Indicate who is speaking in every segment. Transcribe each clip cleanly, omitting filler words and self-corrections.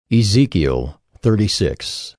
Speaker 1: Ezekiel 36.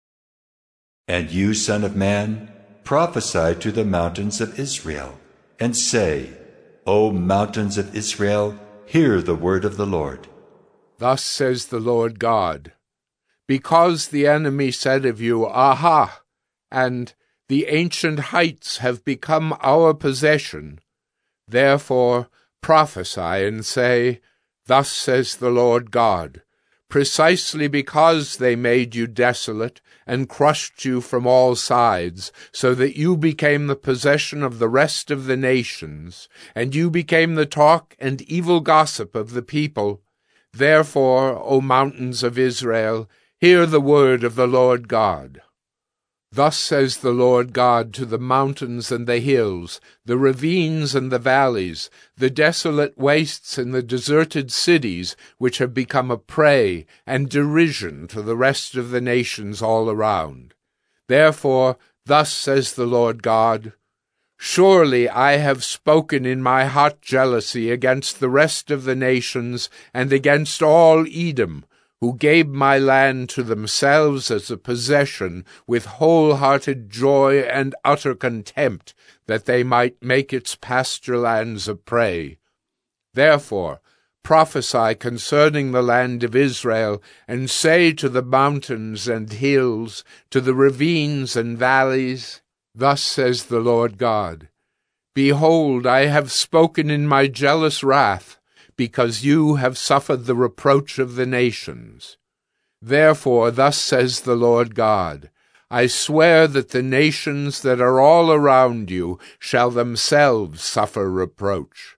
Speaker 2: And you, son of man, prophesy to the mountains of Israel, and say, O mountains of Israel, hear the word of the Lord.
Speaker 3: Thus says the Lord God, because the enemy said of you, Aha! And the ancient heights have become our possession, therefore prophesy and say, Thus says the Lord God, precisely because they made you desolate and crushed you from all sides, so that you became the possession of the rest of the nations, and you became the talk and evil gossip of the people. Therefore, O mountains of Israel, hear the word of the Lord God. Thus says the Lord God to the mountains and the hills, the ravines and the valleys, the desolate wastes and the deserted cities, which have become a prey and derision to the rest of the nations all around. Therefore, thus says the Lord God, Surely I have spoken in my hot jealousy against the rest of the nations and against all Edom, who gave my land to themselves as a possession with whole-hearted joy and utter contempt, that they might make its pasture lands a prey. Therefore prophesy concerning the land of Israel, and say to the mountains and hills, to the ravines and valleys, Thus says the Lord God, Behold, I have spoken in my jealous wrath, because you have suffered the reproach of the nations. Therefore thus says the Lord God, I swear that the nations that are all around you shall themselves suffer reproach.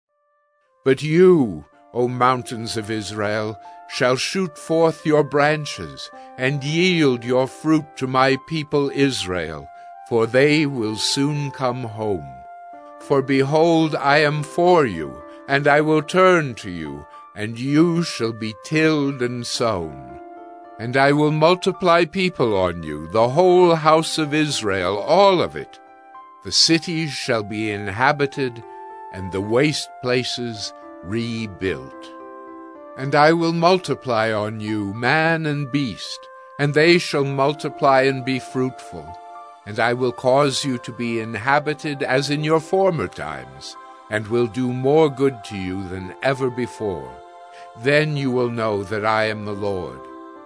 Speaker 3: But you, O mountains of Israel, shall shoot forth your branches, and yield your fruit to my people Israel, for they will soon come home. For behold, I am for you, and I will turn to you, and you shall be tilled and sown. And I will multiply people on you, the whole house of Israel, all of it. The cities shall be inhabited, and the waste places rebuilt. And I will multiply on you man and beast, and they shall multiply and be fruitful. And I will cause you to be inhabited as in your former times, and will do more good to you than ever before. Then you will know that I am the Lord.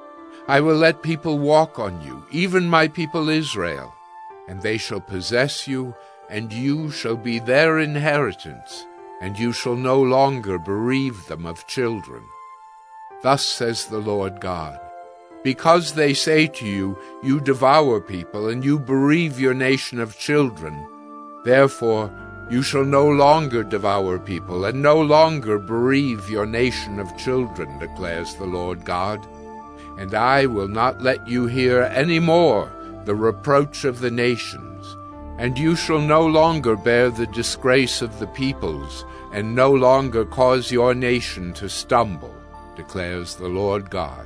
Speaker 3: I will let people walk on you, even my people Israel, and they shall possess you, and you shall be their inheritance, and you shall no longer bereave them of children. Thus says the Lord God, because they say to you, You devour people, and you bereave your nation of children, therefore you shall no longer devour people, and no longer bereave your nation of children, declares the Lord God. And I will not let you hear any more the reproach of the nations, and you shall no longer bear the disgrace of the peoples, and no longer cause your nation to stumble, declares the Lord God.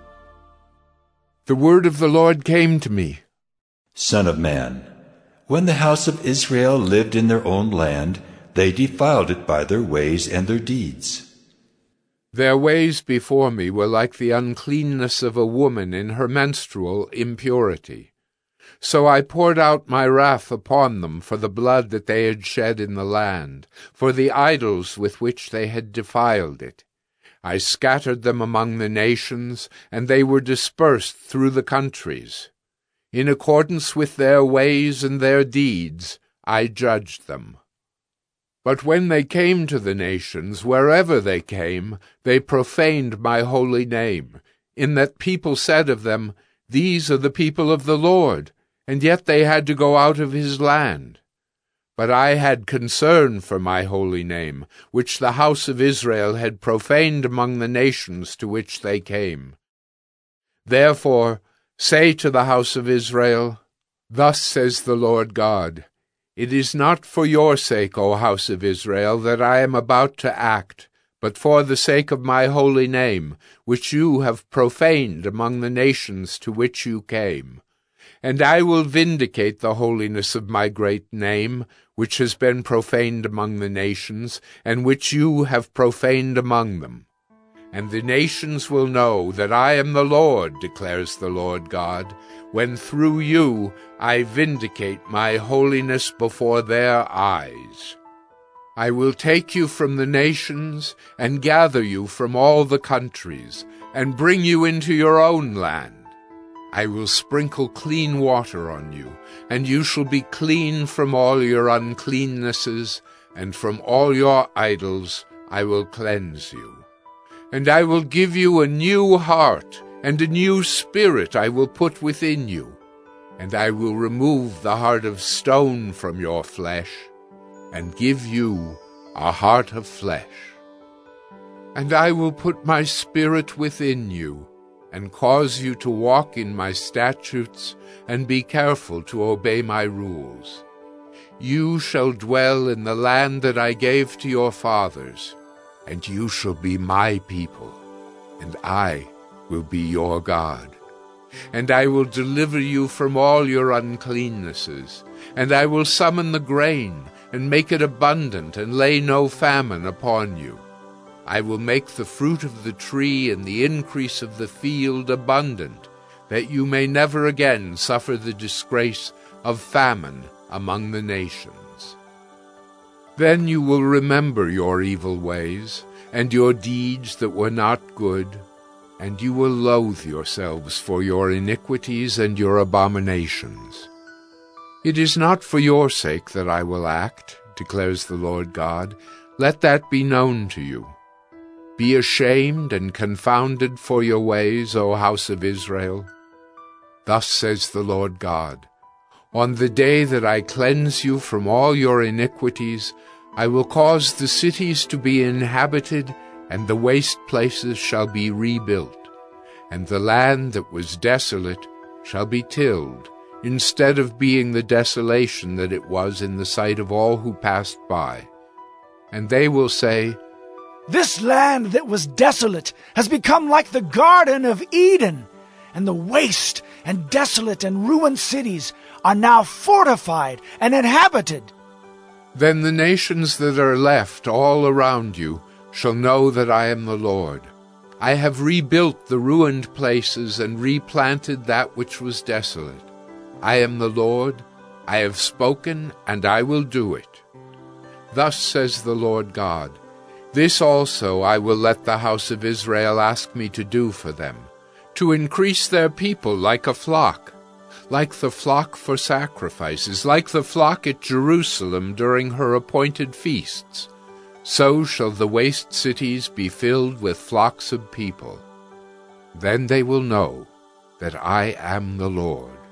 Speaker 3: The word of the Lord came to me.
Speaker 2: Son of man, when the house of Israel lived in their own land, they defiled it by their ways and their deeds.
Speaker 3: Their ways before me were like the uncleanness of a woman in her menstrual impurity. So I poured out my wrath upon them for the blood that they had shed in the land, for the idols with which they had defiled it. I scattered them among the nations, and they were dispersed through the countries. In accordance with their ways and their deeds, I judged them. But when they came to the nations, wherever they came, they profaned my holy name, in that people said of them, These are the people of the Lord, and yet they had to go out of his land. But I had concern for my holy name, which the house of Israel had profaned among the nations to which they came. Therefore say to the house of Israel, Thus says the Lord God, It is not for your sake, O house of Israel, that I am about to act, but for the sake of my holy name, which you have profaned among the nations to which you came. And I will vindicate the holiness of my great name, which has been profaned among the nations, and which you have profaned among them. And the nations will know that I am the Lord, declares the Lord God, when through you I vindicate my holiness before their eyes. I will take you from the nations and gather you from all the countries and bring you into your own land. I will sprinkle clean water on you, and you shall be clean from all your uncleannesses, and from all your idols I will cleanse you. And I will give you a new heart, and a new spirit I will put within you. And I will remove the heart of stone from your flesh, and give you a heart of flesh. And I will put my spirit within you, and cause you to walk in my statutes, and be careful to obey my rules. You shall dwell in the land that I gave to your fathers, and you shall be my people, and I will be your God. And I will deliver you from all your uncleannesses, and I will summon the grain, and make it abundant, and lay no famine upon you. I will make the fruit of the tree and the increase of the field abundant, that you may never again suffer the disgrace of famine among the nations. Then you will remember your evil ways, and your deeds that were not good, and you will loathe yourselves for your iniquities and your abominations. It is not for your sake that I will act, declares the Lord God. Let that be known to you. Be ashamed and confounded for your ways, O house of Israel. Thus says the Lord God, on the day that I cleanse you from all your iniquities, I will cause the cities to be inhabited, and the waste places shall be rebuilt, and the land that was desolate shall be tilled, instead of being the desolation that it was in the sight of all who passed by. And they will say,
Speaker 4: This land that was desolate has become like the Garden of Eden, and the waste and desolate and ruined cities are now fortified and inhabited.
Speaker 3: Then the nations that are left all around you shall know that I am the Lord. I have rebuilt the ruined places and replanted that which was desolate. I am the Lord, I have spoken, and I will do it. Thus says the Lord God, this also I will let the house of Israel ask me to do for them, to increase their people like a flock, like the flock for sacrifices, like the flock at Jerusalem during her appointed feasts. So shall the waste cities be filled with flocks of people. Then they will know that I am the Lord.